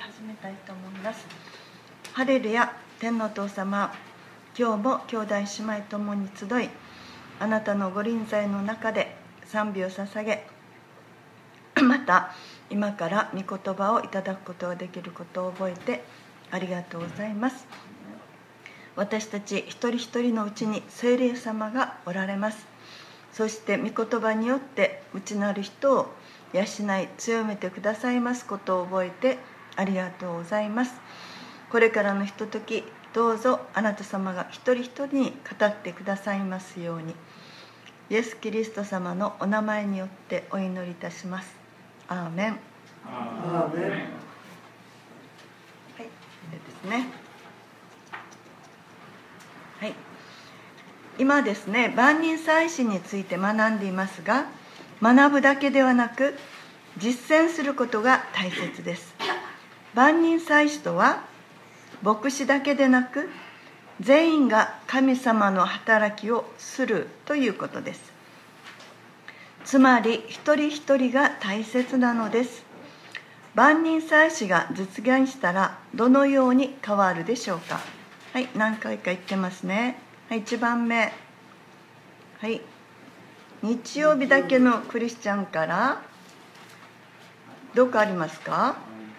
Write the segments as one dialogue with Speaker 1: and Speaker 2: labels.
Speaker 1: 始めたいと思います。ハレルヤ、天のお父様、今日も兄弟姉妹ともに集い、あなたのご臨在の中で賛美を捧げ、また今から御言葉をいただくことができることを覚えてありがとうございます。私たち一人一人のうちに聖霊様がおられます。そして御言葉によって内なる人を養い強めてくださいますことを覚えてありがとうございます。これからのひととき、どうぞあなた様が一人一人に語ってくださいますように、イエス・キリスト様のお名前によってお祈りいたします。アーメン。
Speaker 2: アーメン。はい、
Speaker 1: でですね。はい。今ですね、万人祭司について学んでいますが、学ぶだけではなく実践することが大切です。万人祭司とは牧師だけでなく全員が神様の働きをするということです。つまり一人一人が大切なのです。万人祭司が実現したらどのように変わるでしょうか。はい、何回か言ってますね。はい、1番目。はい、日曜日だけのクリスチャンからどうかありますか。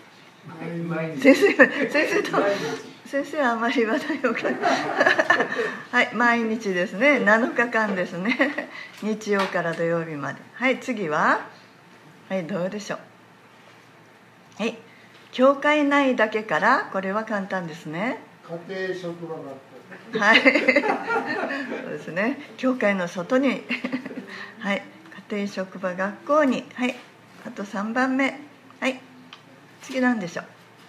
Speaker 1: 先生はあまり言わないようかはい、毎日ですね。7日間ですね。日曜から土曜日まで。はい、次は、はい、どうでしょう。はい、教会内だけから、これは簡単ですね。
Speaker 2: 家庭職場学校。
Speaker 1: はいそうですね。教会の外にはい、家庭職場学校に。はい、あと3番目。はい、次なんでしょう。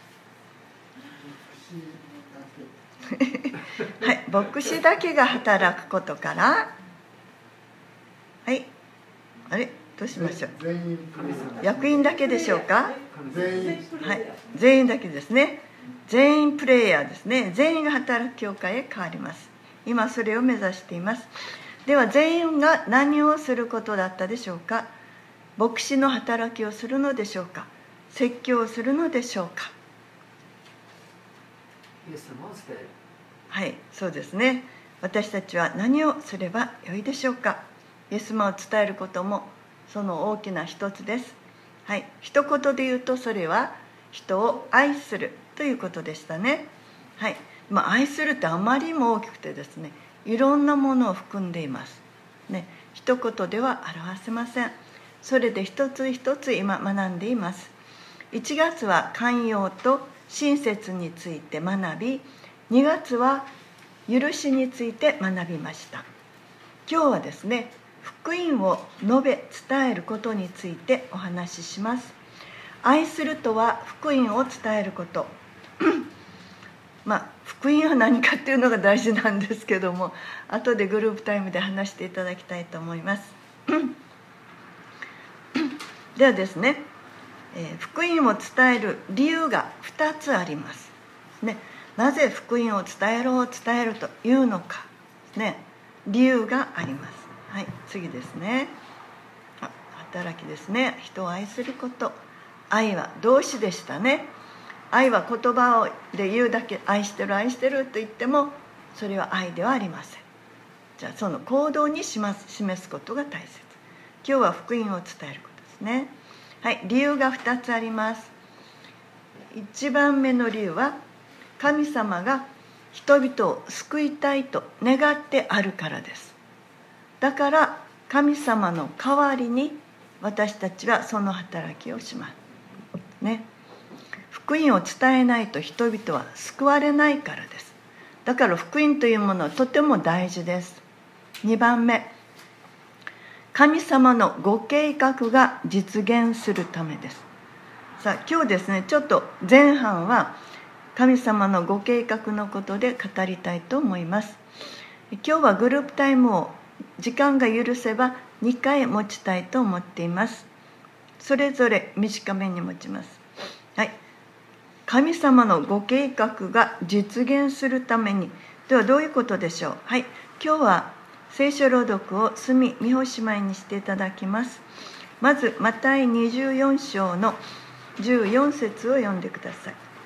Speaker 1: はい、牧師だけが働くことから、はい、あれどうしましょう。役員だけでしょうか。はい、全員だけですね。全員プレイヤーですね。全員が働く教会へ変わります。今それを目指しています。では全員が何をすることだったでしょうか。牧師の働きをするのでしょうか。説教をするのでしょうか。はい、そうですね。私たちは何をすればよいでしょうか。イエス様を伝えることもその大きな一つです。はい、一言で言うとそれは人を愛するということでしたね。はい、愛するってあまりにも大きくてですね、いろんなものを含んでいますね。一言では表せません。それで一つ一つ今学んでいます。1月は寛容と親切について学び、2月は許しについて学びました。今日はですね、福音を述べ伝えることについてお話しします。愛するとは福音を伝えること福音は何かっていうのが大事なんですけども、後でグループタイムで話していただきたいと思いますではですね、福音を伝える理由が2つありますね。なぜ福音を伝えるというのかね、理由があります。はい、次ですね。働きですね。人を愛すること。愛は動詞でしたね。愛は言葉で言うだけ、愛してる愛してると言ってもそれは愛ではありません。じゃあその行動に示すことが大切。今日は福音を伝えることですね。はい、理由が2つあります。1番目の理由は神様が人々を救いたいと願ってあるからです。だから神様の代わりに私たちはその働きをしますね。福音を伝えないと人々は救われないからです。だから福音というものはとても大事です。2番目、神様のご計画が実現するためです。さあ今日ですね、ちょっと前半は神様のご計画のことで語りたいと思います。今日はグループタイムを時間が許せば2回持ちたいと思っています。それぞれ短めに持ちます。はい、神様のご計画が実現するために、ではどういうことでしょう。はい、今日は聖書朗読を住美穂姉妹にしていただきます。まずマタイ24章の14節を読んでください。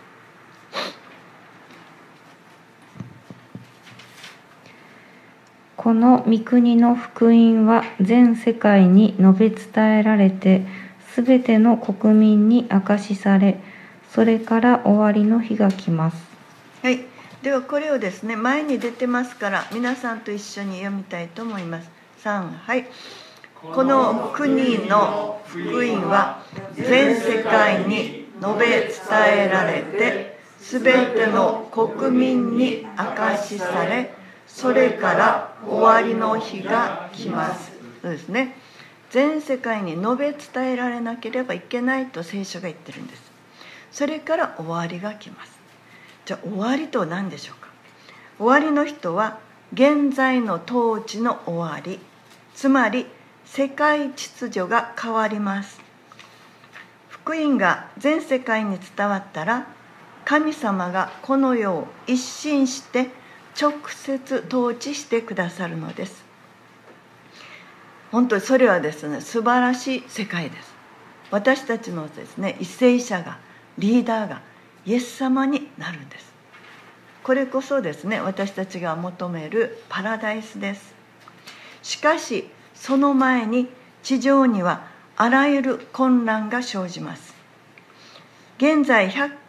Speaker 3: この御国の福音は全世界に述べ伝えられて、すべての国民に証しされ、それから終わりの日が来ます。
Speaker 1: はい、ではこれをですね、前に出てますから皆さんと一緒に読みたいと思います。3、はい。この国の福音は全世界に述べ伝えられて、すべての国民に証しされ、それから終わりの日が来ます。そうですね。全世界に述べ伝えられなければいけないと聖書が言ってるんです。それから終わりが来ます。じゃあ終わりとは何でしょうか。終わりの人は現在の統治の終わり、つまり世界秩序が変わります。福音が全世界に伝わったら、神様がこの世を一新して直接統治してくださるのです。本当にそれはですね、素晴らしい世界です。私たちのですね、為政者が、リーダーがイエス様になるんです。これこそですね、私たちが求めるパラダイスです。しかしその前に地上にはあらゆる混乱が生じます。現在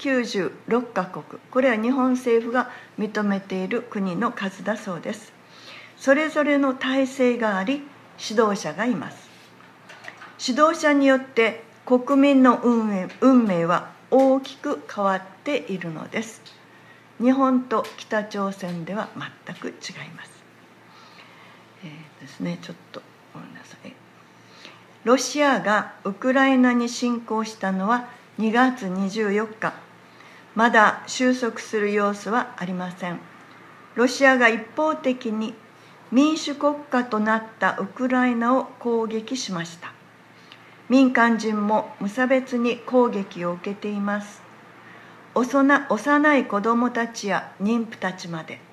Speaker 1: 196カ国、これは日本政府が認めている国の数だそうです。それぞれの体制があり、指導者がいます。指導者によって国民の運命は大きく変わっているのです。日本と北朝鮮では全く違います。ですね、ちょっとごめんなさい。ロシアがウクライナに侵攻したのは2月24日。まだ収束する様子はありません。ロシアが一方的に民主国家となったウクライナを攻撃しました。民間人も無差別に攻撃を受けています。幼い子どもたちや妊婦たちまで。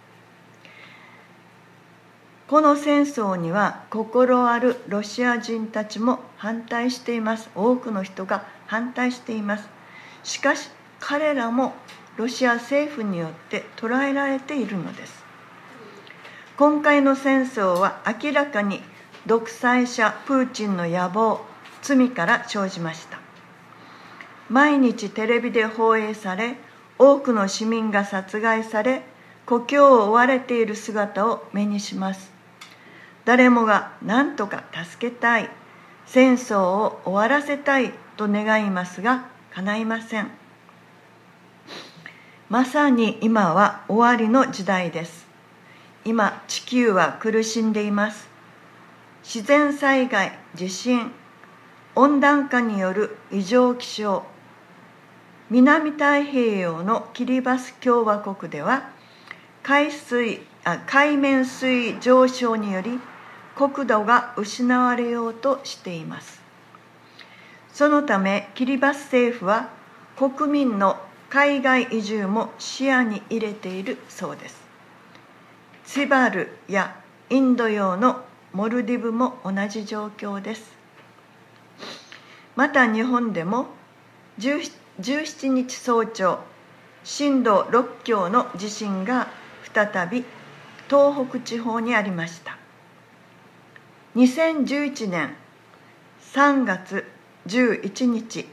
Speaker 1: この戦争には心あるロシア人たちも反対しています。多くの人が反対しています。しかし彼らもロシア政府によって捕らえられているのです。今回の戦争は明らかに独裁者プーチンの野望、罪から生じました。毎日テレビで放映され、多くの市民が殺害され、故郷を追われている姿を目にします。誰もが何とか助けたい、戦争を終わらせたいと願いますが、叶いません。まさに今は終わりの時代です。今、地球は苦しんでいます。自然災害、地震、温暖化による異常気象、南太平洋のキリバス共和国では海面水位上昇により国土が失われようとしています。そのためキリバス政府は国民の海外移住も視野に入れているそうです。ツバルやインド洋のモルディブも同じ状況です。また日本でも17日早朝、震度6強の地震が再び東北地方にありました。2011年3月11日、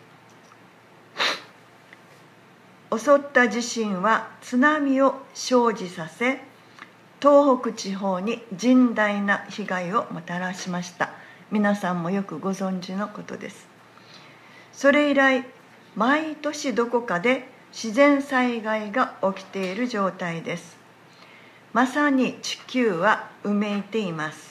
Speaker 1: 襲った地震は津波を生じさせ、東北地方に甚大な被害をもたらしました。皆さんもよくご存知のことです。それ以来、毎年どこかで自然災害が起きている状態です。まさに地球はうめいています。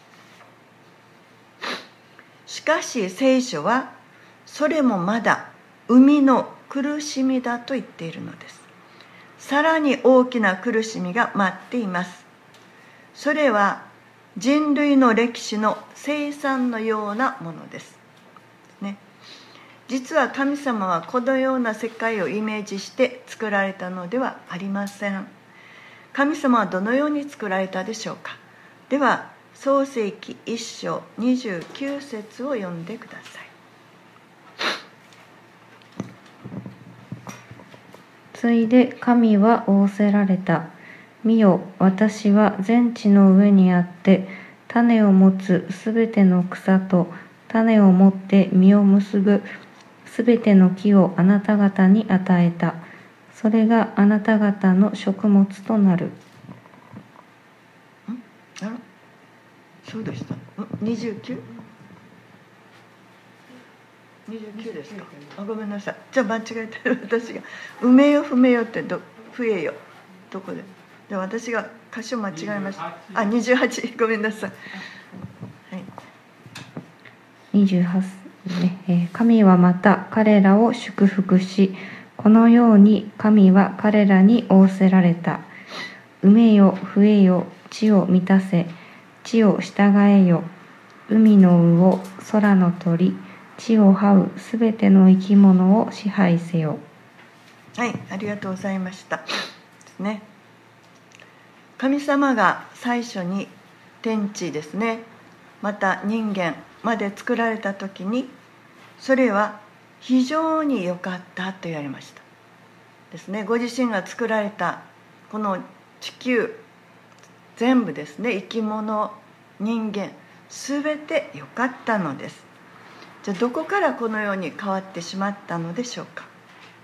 Speaker 1: しかし聖書はそれもまだ海の苦しみだと言っているのです。さらに大きな苦しみが待っています。それは人類の歴史の清算のようなものです。実は神様はこのような世界をイメージして作られたのではありません。神様はどのように作られたでしょうか。では創世記1章29節を読んでください。
Speaker 3: ついで神は仰せられた。 見よ、私は全地の上にあって、種を持つすべての草と種を持って実を結ぶすべての木をあなた方に与えた。それがあなた方の食物となる。
Speaker 1: あら、そうでした。29？29ですか。ごめんなさい。じゃあ間違えてる。私が埋めよ踏めよって増えよどこで私が箇所間違えました。28、ごめんなさい。はい、
Speaker 3: 28ね、神はまた彼らを祝福し、このように神は彼らに仰せられた。埋めよ増えよ、地を満たせ、地を従えよ。海の魚、空の鳥、地を這うすべての生き物を支配せよ。
Speaker 1: はい、ありがとうございましたですね。神様が最初に天地ですね、また人間まで作られた時に、それは非常に良かったと言われましたですね。ご自身が作られたこの地球全部ですね、生き物、人間すべて良かったのです。じゃあどこからこのように変わってしまったのでしょうか。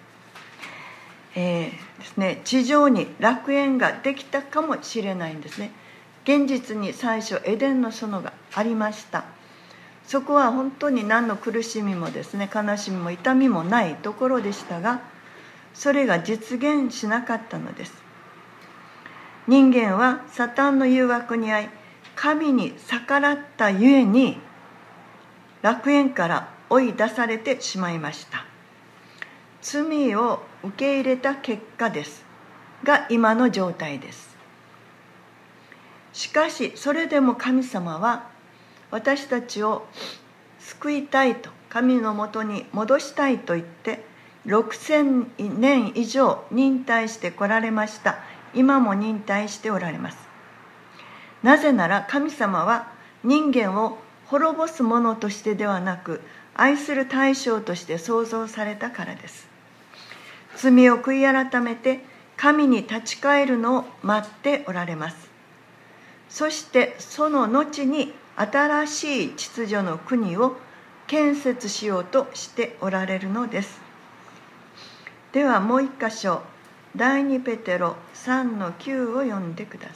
Speaker 1: ですね、地上に楽園ができたかもしれないんですね。現実に最初エデンの園がありました。そこは本当に何の苦しみもですね、悲しみも痛みもないところでしたが、それが実現しなかったのです。人間はサタンの誘惑に遭い、神に逆らったゆえに楽園から追い出されてしまいました。罪を受け入れた結果ですが、今の状態です。しかしそれでも神様は私たちを救いたいと、神のもとに戻したいと言って6000年以上忍耐してこられました。今も忍耐しておられます。なぜなら神様は人間を滅ぼすものとしてではなく、愛する対象として創造されたからです。罪を悔い改めて神に立ち返るのを待っておられます。そしてその後に新しい秩序の国を建設しようとしておられるのです。ではもう一箇所、第2ペテロ 3-9 を読んでください。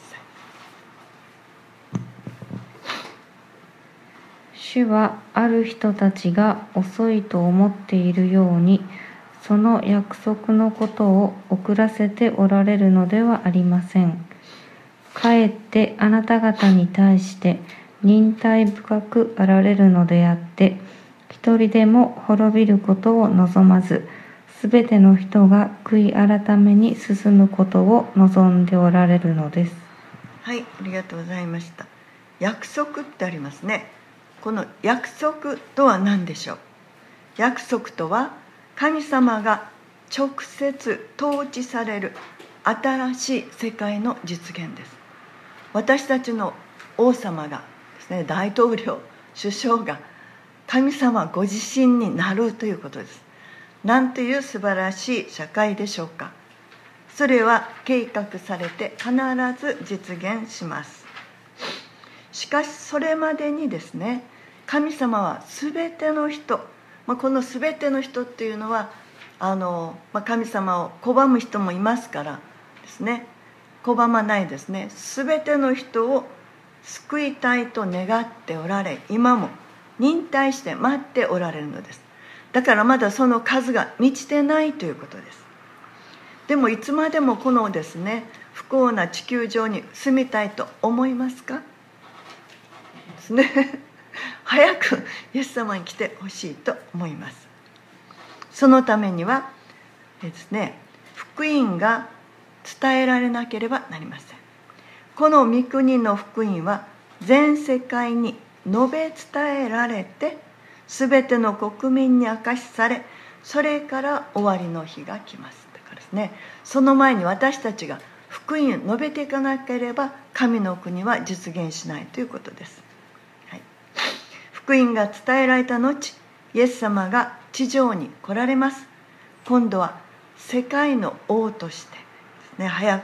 Speaker 3: 主はある人たちが遅いと思っているように、その約束のことを遅らせておられるのではありません。かえってあなた方に対して忍耐深くあられるのであって、一人でも滅びることを望まず、すべての人が悔い改めに進むことを望んでおられるのです。
Speaker 1: はい、ありがとうございました。約束ってありますね。この約束とは何でしょう。約束とは神様が直接統治される新しい世界の実現です。私たちの王様がですね、大統領、首相が神様ご自身になるということです。なんという素晴らしい社会でしょうか。それは計画されて必ず実現します。しかしそれまでにですね、神様は全ての人、この全ての人っていうのは神様を拒む人もいますからですね、拒まないですね、全ての人を救いたいと願っておられ、今も忍耐して待っておられるのです。だからまだその数が満ちてないということです。でもいつまでもこのですね、不幸な地球上に住みたいと思いますかですね。早くイエス様に来てほしいと思います。そのためにはですね、福音が伝えられなければなりません。この御国の福音は全世界に述べ伝えられて、すべての国民に明かしされ、それから終わりの日が来ます。だからですね、その前に私たちが福音を述べていかなければ神の国は実現しないということです。はい、福音が伝えられた後、イエス様が地上に来られます。今度は世界の王としてですね、早く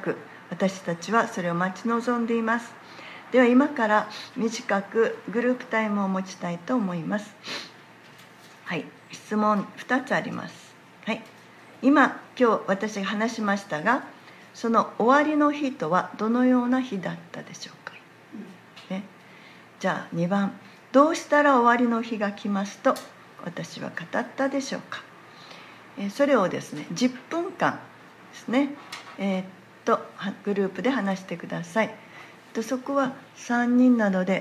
Speaker 1: 私たちはそれを待ち望んでいます。では今から短くグループタイムを持ちたいと思います。はい、質問2つあります。はい、今日私が話しましたが、その終わりの日とはどのような日だったでしょうか。ね、じゃあ2番、どうしたら終わりの日が来ますと私は語ったでしょうか。それをですね、10分間ですね、グループで話してください。そこは3人なので、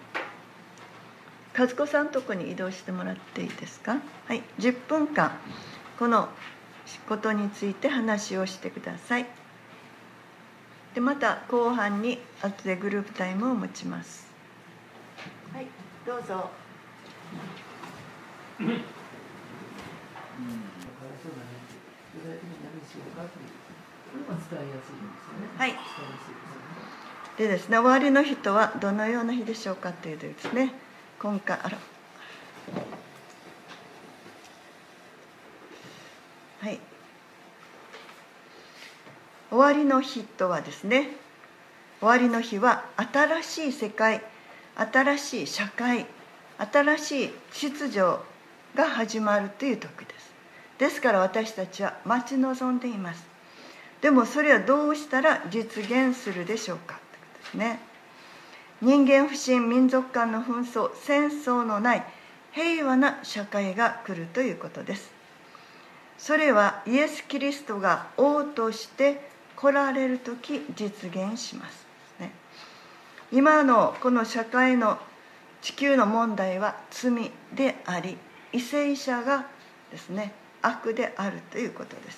Speaker 1: 和子さんのとこに移動してもらっていいですか。はい、10分間このことについて話をしてください。でまた後半に後でグループタイムを持ちます。はい、どうぞ。はい。でですね、終わりの日とはどのような日でしょうかというとですね、今回はい、終わりの日とはですね、終わりの日は新しい世界、新しい社会、新しい秩序が始まるという時です。ですから私たちは待ち望んでいます。でもそれはどうしたら実現するでしょうかということですね。人間不信、民族間の紛争、戦争のない平和な社会が来るということです。それはイエス・キリストが王として来られるとき実現します、ね。今のこの社会の地球の問題は罪であり、為政者がですね、悪であるということです。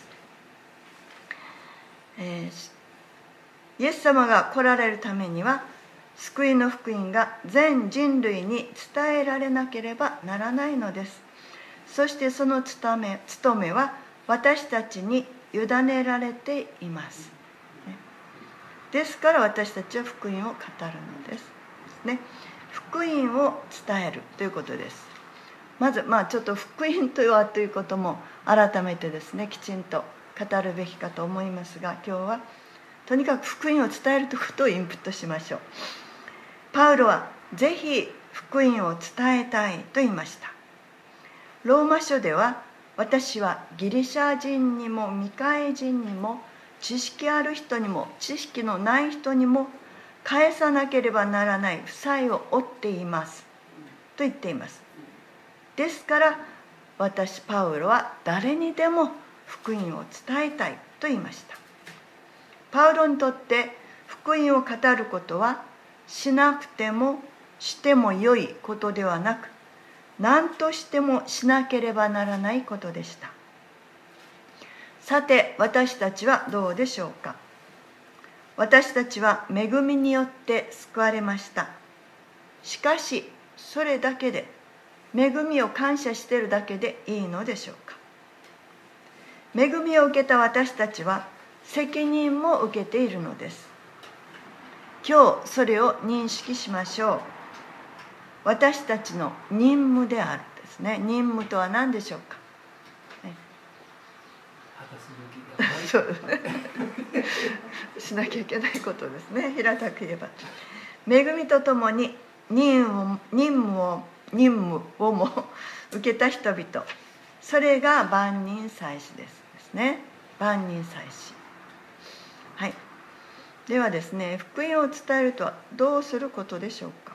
Speaker 1: イエス様が来られるためには、救いの福音が全人類に伝えられなければならないのです。そしてその務めは私たちに委ねられています。ですから私たちは福音を語るのです。福音を伝えるということです。まずちょっと福音とはということも改めてですね、きちんと語るべきかと思いますが、今日はとにかく福音を伝えるということをインプットしましょう。パウロはぜひ福音を伝えたいと言いました。ローマ書では、私はギリシャ人にも未開人にも知識ある人にも知識のない人にも返さなければならない負債を負っていますと言っています。ですから私パウロは誰にでも福音を伝えたいと言いました。パウロにとって福音を語ることはしなくてもしてもよいことではなく、何としてもしなければならないことでした。さて私たちはどうでしょうか。私たちは恵みによって救われました。しかしそれだけで、恵みを感謝しているだけでいいのでしょうか。恵みを受けた私たちは責任も受けているのです。今日それを認識しましょう。私たちの任務であるですね。任務とは何でしょうか。そうですね。しなきゃいけないことですね。平たく言えば、恵みとともに任務をも受けた人々、それが万人祭司ですね。万人祭司。はい。ではですね、福音を伝えるとはどうすることでしょうか。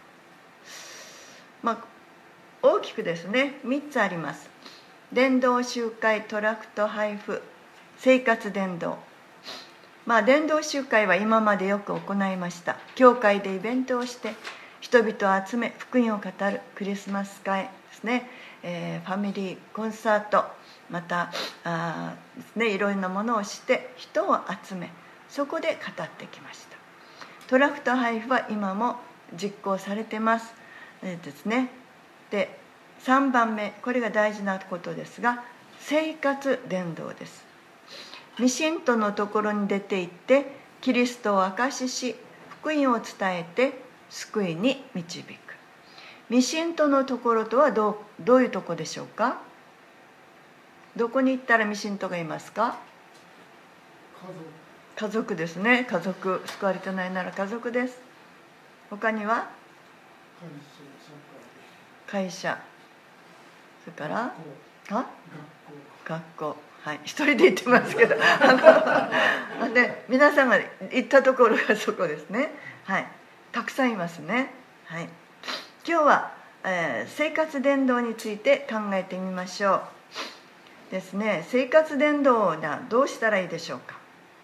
Speaker 1: 大きくですね、3つあります。伝道集会、トラクト配布、生活伝道。伝道集会は今までよく行いました。教会でイベントをして人々を集め福音を語るクリスマス会ですね、ファミリーコンサート、またですね、いろいろなものをして人を集め、そこで語ってきました。トラクト配布は今も実行されてますですね。で、3番目、これが大事なことですが、生活伝道です。未信徒のところに出て行ってキリストを証しし、福音を伝えて救いに導く。未信徒のところとはどういうところでしょうか。どこに行ったら未信徒がいますか。 家族ですね。家族、救われてないなら家族です。他には会社、それから学校、はい、一人で行ってますけどで皆さんが行ったところがそこですね。はい、たくさんいますね。はい、今日は、生活伝道について考えてみましょうですね。生活伝道はどうしたらいいでしょうか。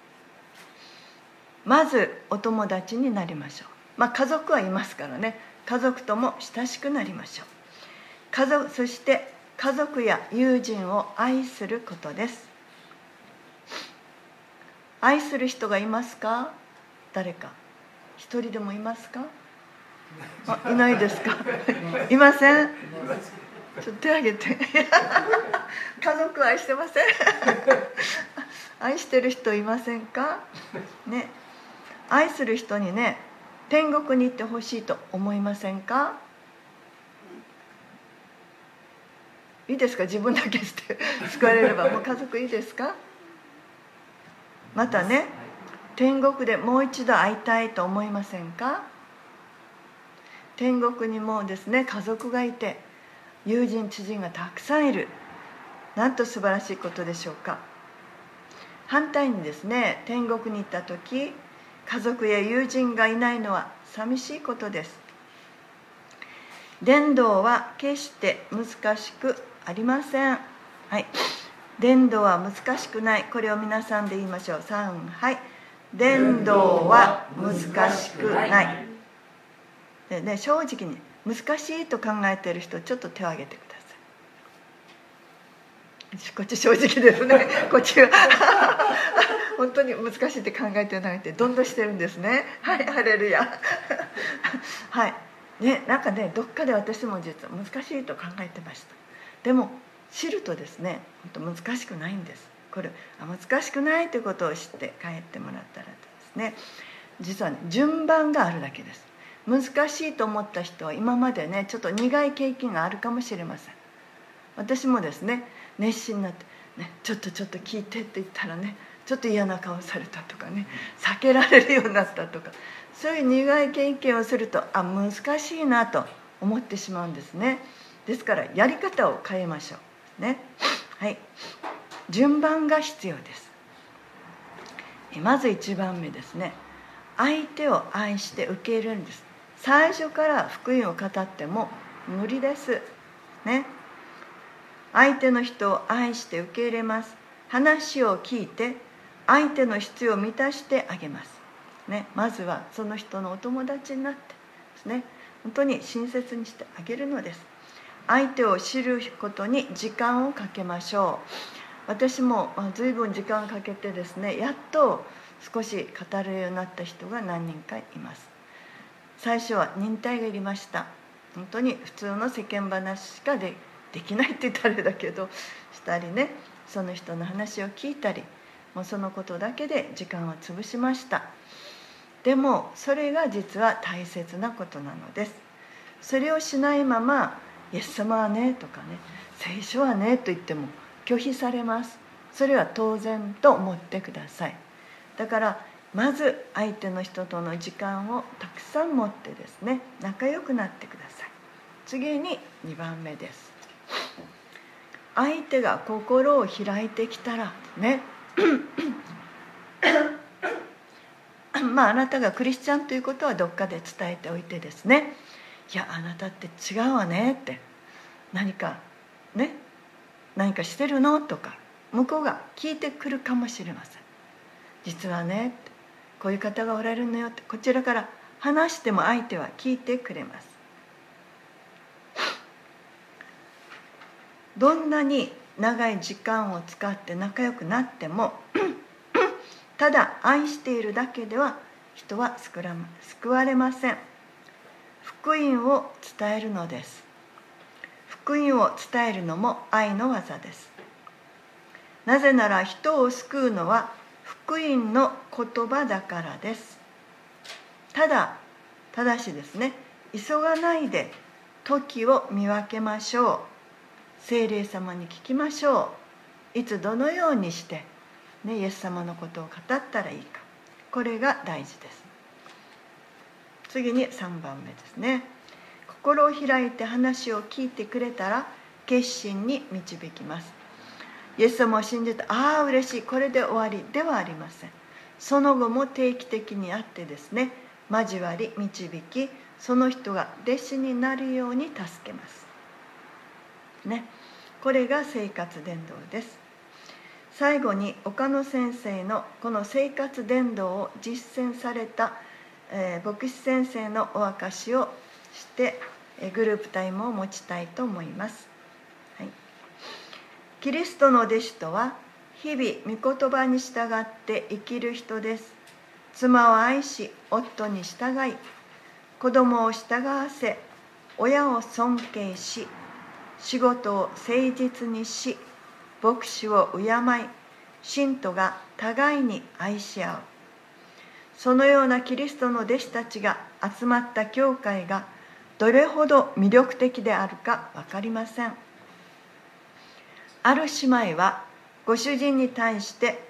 Speaker 1: まずお友達になりましょう。家族はいますからね。家族とも親しくなりましょう。そして家族や友人を愛することです。愛する人がいますか？誰か一人でもいますか？いないですか？いません？ちょっと手挙げて家族愛してません愛してる人いませんかね。愛する人にね、天国に行ってほしいと思いませんか？いいですか？自分だけして救われればもう家族いいですか？またね、天国でもう一度会いたいと思いませんか？天国にもですね、家族がいて友人知人がたくさんいる。なんと素晴らしいことでしょうか。反対にですね、天国に行った時、家族や友人がいないのは寂しいことです。伝道は決して難しくありません。はい、伝道は難しくない。これを皆さんで言いましょう。3、はい。伝道は難しくない。でね、正直に難しいと考えている人、ちょっと手を挙げてください。こっち正直ですね。こっちは本当に難しいって考えてなくて、どんどんしてるんですね。はい、ハレルヤはいね、なんかね、どっかで私も実は難しいと考えてました。でも知るとですね、本当難しくないんです。これ難しくないということを知って帰ってもらったらですね、実はね、順番があるだけです。難しいと思った人は今までね、ちょっと苦い経験があるかもしれません。私もですね、熱心になって、ね、ちょっと聞いてって言ったらね、ちょっと嫌な顔されたとかね、避けられるようになったとか、そういう苦い経験をすると難しいなと思ってしまうんですね。ですからやり方を変えましょうね。はい、順番が必要です。まず1番目ですね、相手を愛して受け入れるんです。最初から福音を語っても無理ですね。相手の人を愛して受け入れます。話を聞いて相手の必要を満たしてあげますね。まずはその人のお友達になってですね、本当に親切にしてあげるのです。相手を知ることに時間をかけましょう。私も随分時間をかけてですね、やっと少し語れるようになった人が何人かいます。最初は忍耐がいりました。本当に普通の世間話しかできないって言ったらあれだけどしたりね、その人の話を聞いたり、もうそのことだけで時間を潰しました。でもそれが実は大切なことなのです。それをしないままイエス様はねとかね、聖書はねと言っても拒否されます。それは当然と思ってください。だからまず相手の人との時間をたくさん持ってですね、仲良くなってください。次に2番目です。相手が心を開いてきたらねあなたがクリスチャンということはどっかで伝えておいてですね、いやあなたって違うわねって、何かしてるのとか向こうが聞いてくるかもしれません。実はねって、こういう方がおられるのよって、こちらから話しても相手は聞いてくれます。どんなに長い時間を使って仲良くなってもただ愛しているだけでは人は救われません。福音を伝えるのです。福音を伝えるのも愛の技です。なぜなら人を救うのは福音の言葉だからです。ただしですね、急がないで時を見分けましょう。聖霊様に聞きましょう。いつどのようにして、イエス様のことを語ったらいいか。 これが大事です。次に3番目ですね。心を開いて話を聞いてくれたら決心に導きます。イエス様を信じて、ああ嬉しい、これで終わりではありません。その後も定期的にあってですね、交わり導き、その人が弟子になるように助けますね。これが生活伝道です。最後に岡野先生のこの生活伝道を実践された、牧師先生のお証しをして、グループタイムを持ちたいと思います。はい、キリストの弟子とは日々御言葉に従って生きる人です。妻を愛し夫に従い、子供を従わせ、親を尊敬し、仕事を誠実にし、牧師を敬い、信徒が互いに愛し合う。そのようなキリストの弟子たちが集まった教会がどれほど魅力的であるか分かりません。ある姉妹はご主人に対して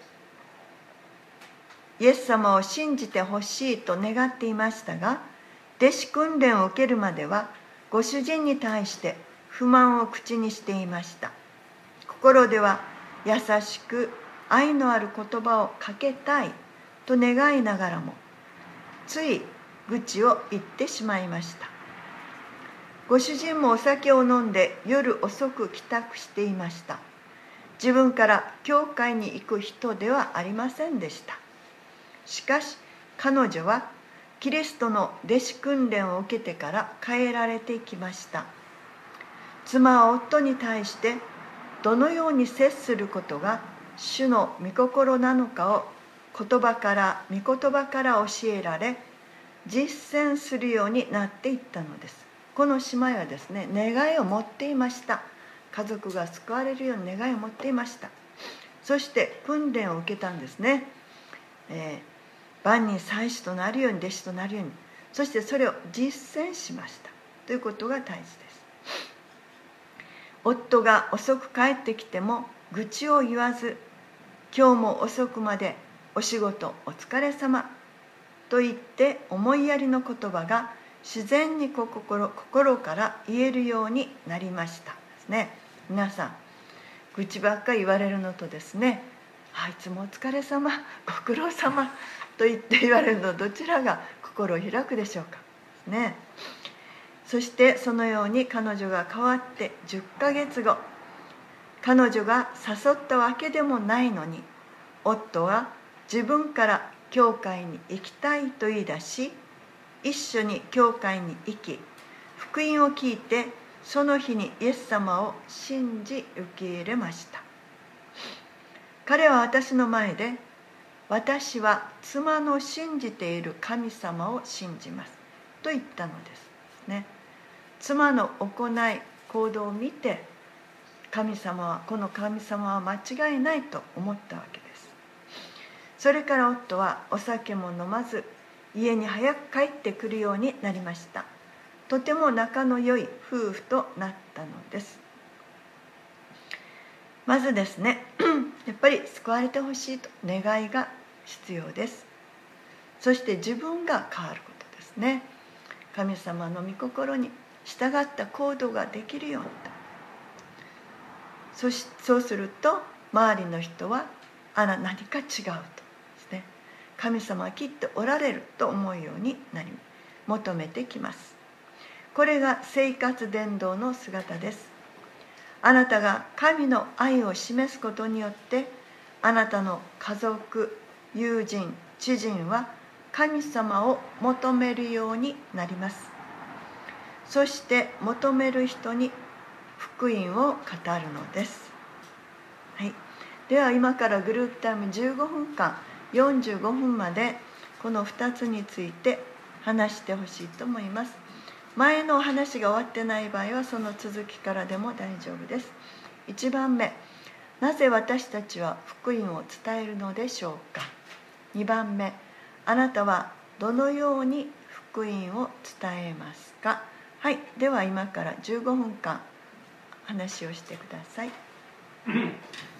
Speaker 1: イエス様を信じてほしいと願っていましたが、弟子訓練を受けるまではご主人に対して不満を口にしていました。心では優しく愛のある言葉をかけたいと願いながらも、つい愚痴を言ってしまいました。ご主人もお酒を飲んで夜遅く帰宅していました。自分から教会に行く人ではありませんでした。しかし彼女はキリストの弟子訓練を受けてから変えられていきました。妻は夫に対してどのように接することが主の御心なのかを御言葉から教えられ、実践するようになっていったのです。この姉妹はですね、願いを持っていました。家族が救われるように願いを持っていました。そして訓練を受けたんですね。万人祭司となるように、弟子となるように、そしてそれを実践しましたということが大事です。夫が遅く帰ってきても愚痴を言わず、今日も遅くまでお仕事お疲れ様と言って思いやりの言葉が自然に心から言えるようになりましたですね。皆さん、愚痴ばっかり言われるのとですね、いつもお疲れ様、ご苦労様と言って言われるの、どちらが心を開くでしょうかですね。そしてそのように彼女が変わって10ヶ月後、彼女が誘ったわけでもないのに、夫は自分から教会に行きたいと言い出し、一緒に教会に行き、福音を聞いてその日にイエス様を信じ受け入れました。彼は私の前で、私は妻の信じている神様を信じますと言ったのですね。妻の行い行動を見て、この神様は間違いないと思ったわけです。それから夫はお酒も飲まず、家に早く帰ってくるようになりました。とても仲の良い夫婦となったのです。まずですね、やっぱり救われてほしいと願いが必要です。そして自分が変わることですね。神様の御心に従った行動ができるようにと。そうすると周りの人は何か違うとですね、神様はきっとおられると思うようになり求めてきます。これが生活伝道の姿です。あなたが神の愛を示すことによって、あなたの家族、友人、知人は神様を求めるようになります。そして求める人に福音を語るのです。はい、では今からグループタイム15分間、45分までこの2つについて話してほしいと思います。前のお話が終わってない場合はその続きからでも大丈夫です。1番目、なぜ私たちは福音を伝えるのでしょうか。2番目、あなたはどのように福音を伝えますか。はい、では今から15分間話をしてください。